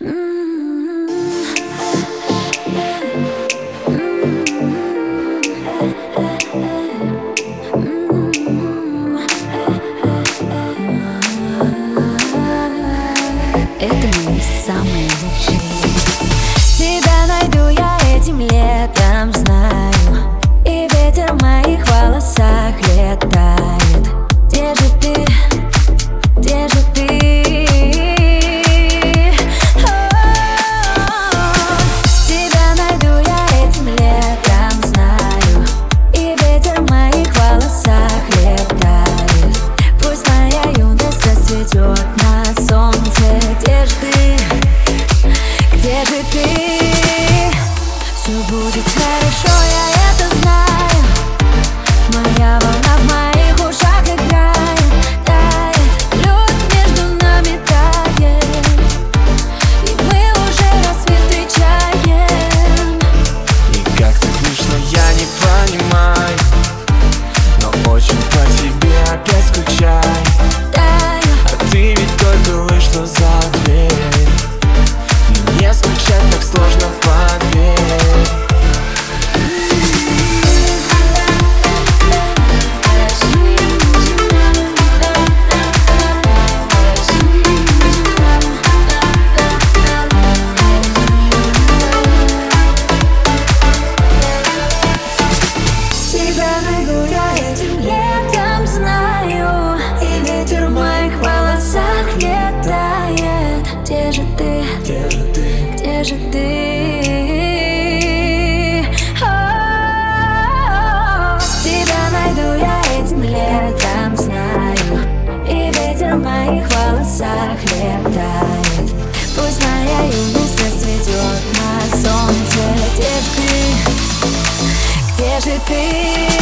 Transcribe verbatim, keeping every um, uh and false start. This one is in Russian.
Это мои самые лучшие. Тебя найду я этим летом, знаю. И ветер в моих волосах летает. Где же ты? Где же ты? Тебя найду я этим летом, знаю. И ветер в моих волосах летает. Пусть моя юность зацветет на солнце. Где же ты? Где же ты? Все будет хорошо, я это знаю. Моя волна в моих ушах играет, тает. Лед между нами тает, и мы уже рассвет встречаем. И как так вышло, я не понимаю, но очень по тебе опять скучаю. Таю. А ты ведь только вышла за дверь. Мне скучать так сложно, поверь. Тебя найду я этим летом, знаю. И ветер в моих волосах летает. Где же ты? Где же ты? Где же ты? О, тебя найду я этим летом, знаю. И ветер в моих волосах летает. Пусть моя юность зацветет на солнце. Где же ты? Где же ты?